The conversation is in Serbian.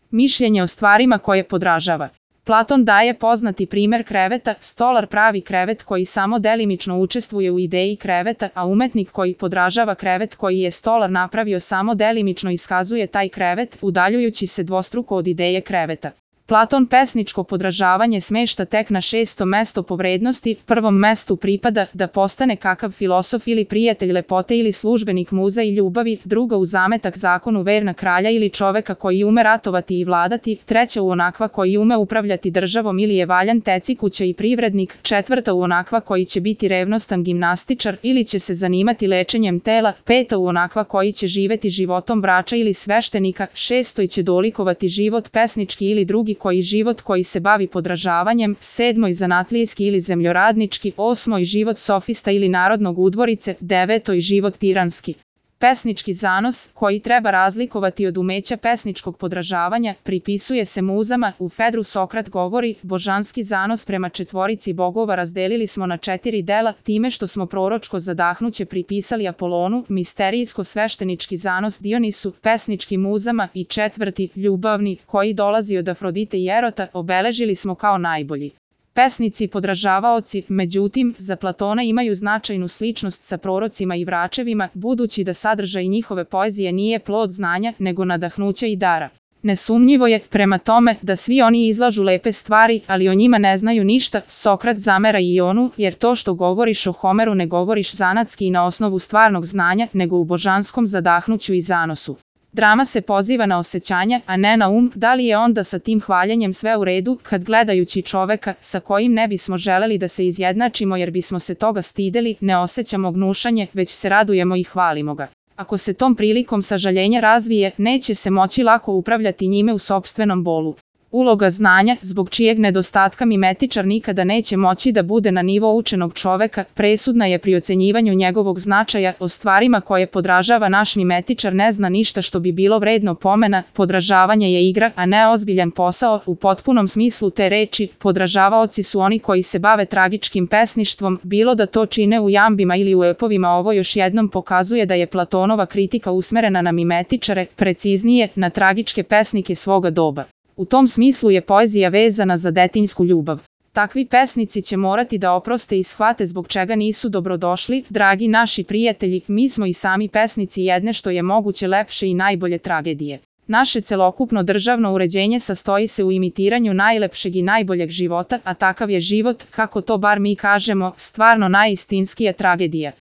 Mišljenje o stvarima koje podražava. Platon daje poznati primer kreveta, stolar pravi krevet koji samo delimično učestvuje u ideji kreveta, a umetnik koji podražava krevet koji je stolar napravio samo delimično iskazuje taj krevet, udaljujući se dvostruko od ideje kreveta. Platon pesničko podražavanje smešta tek na 6. mesto po vrednosti, prvom mestu pripada da postane kakav filosof ili prijatelj lepote ili službenik muza i ljubavi, druga u zametak zakonu verna kralja ili čoveka koji ume ratovati i vladati, treća u onakva koji ume upravljati državom ili je valjan tecikuća i privrednik, četvrta u onakva koji će biti revnostan gimnastičar ili će se zanimati lečenjem tela, peta u onakva koji će živeti životom vrača ili sveštenika, šestoj će dolikovati život pesnički ili drugi koji život koji se bavi podražavanjem, sedmoj zanatlijski ili zemljoradnički, osmoj život sofista ili narodnog udvorice, devetoj život tiranski. Pesnički zanos, koji treba razlikovati od umeća pesničkog podražavanja, pripisuje se muzama. U Fedru Sokrat govori, božanski zanos prema četvorici bogova razdelili smo na 4 dela, time što smo proročko zadahnuće pripisali Apolonu, misterijsko sveštenički zanos Dionisu, pesnički muzama i četvrti, ljubavni, koji dolazi od Afrodite i Erota, obeležili smo kao najbolji. Pesnici i podražavaoci, međutim, za Platona imaju značajnu sličnost sa prorocima i vračevima, budući da sadržaj njihove poezije nije plod znanja, nego nadahnuća i dara. Nesumnjivo je, prema tome, da svi oni izlažu lepe stvari, ali o njima ne znaju ništa. Sokrat zamera Ionu, jer to što govoriš o Homeru ne govoriš zanatski i na osnovu stvarnog znanja, nego u božanskom zadahnuću i zanosu. Drama se poziva na osjećanja, a ne na um. Da li je onda sa tim hvaljenjem sve u redu, kad gledajući čoveka, sa kojim ne bismo želeli da se izjednačimo jer bismo se toga stideli, ne osjećamo gnušanje, već se radujemo i hvalimo ga. Ako se tom prilikom sažaljenja razvije, neće se moći lako upravljati njime u sopstvenom bolu. Uloga znanja, zbog čijeg nedostatka mimetičar nikada neće moći da bude na nivo učenog čoveka, presudna je pri ocenjivanju njegovog značaja. O stvarima koje podražava naš mimetičar ne zna ništa što bi bilo vredno pomena. Podražavanje je igra, a ne ozbiljan posao. U potpunom smislu te reči, podražavaoci su oni koji se bave tragičkim pesništvom, bilo da to čine u jambima ili u epovima. Ovo još jednom pokazuje da je Platonova kritika usmerena na mimetičare, preciznije, na tragičke pesnike svoga doba. U tom smislu je poezija vezana za detinjsku ljubav. Takvi pesnici će morati da oproste i shvate zbog čega nisu dobrodošli. Dragi naši prijatelji, mi smo i sami pesnici jedne što je moguće lepše i najbolje tragedije. Naše celokupno državno uređenje sastoji se u imitiranju najlepšeg i najboljeg života, a takav je život, kako to bar mi kažemo, stvarno najistinskija tragedija.